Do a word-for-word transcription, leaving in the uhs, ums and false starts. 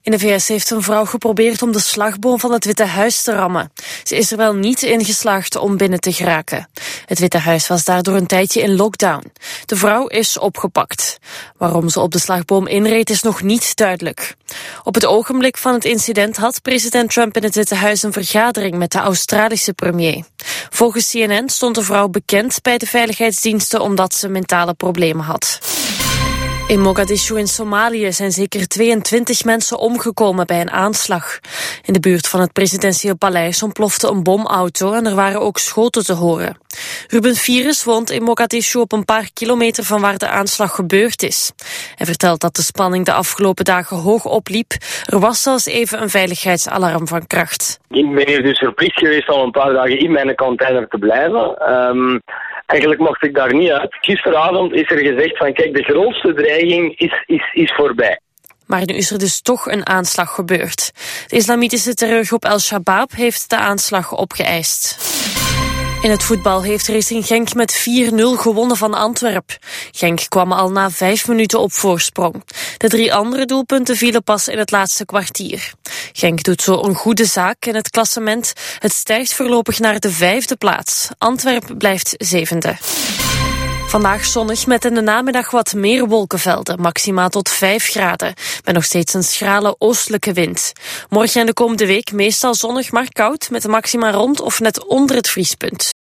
In de V S heeft een vrouw geprobeerd om de slagboom van het Witte Huis te rammen. Ze is er wel niet in geslaagd om binnen te geraken. Het Witte Huis was daardoor een tijdje in lockdown. De vrouw is opgepakt. Waarom ze op de slagboom inreed is nog niet duidelijk. Op het ogenblik van het incident had president Trump in het Witte Huis een vergadering met de Australische premier. Volgens C N N stond de vrouw bekend bij de veiligheidsdiensten omdat ze mentale problemen had. In Mogadishu in Somalië zijn zeker tweeëntwintig mensen omgekomen bij een aanslag. In de buurt van het presidentieel paleis ontplofte een bomauto en er waren ook schoten te horen. Ruben Virus woont in Mogadishu op een paar kilometer van waar de aanslag gebeurd is. Hij vertelt dat de spanning de afgelopen dagen hoog opliep. Er was zelfs even een veiligheidsalarm van kracht. Ik ben hier dus verplicht geweest al een paar dagen in mijn container te blijven. Um... Eigenlijk mocht ik daar niet uit. Gisteravond is er gezegd van kijk, de grootste dreiging is, is, is voorbij. Maar nu is er dus toch een aanslag gebeurd. De islamitische terreurgroep Al-Shabaab heeft de aanslag opgeëist. In het voetbal heeft Racing Genk met vier nul gewonnen van Antwerp. Genk kwam al na vijf minuten op voorsprong. De drie andere doelpunten vielen pas in het laatste kwartier. Genk doet zo een goede zaak in het klassement. Het stijgt voorlopig naar de vijfde plaats. Antwerp blijft zevende. Vandaag zonnig met in de namiddag wat meer wolkenvelden, maximaal tot vijf graden. Met nog steeds een schrale oostelijke wind. Morgen en de komende week meestal zonnig, maar koud, met een maxima rond of net onder het vriespunt.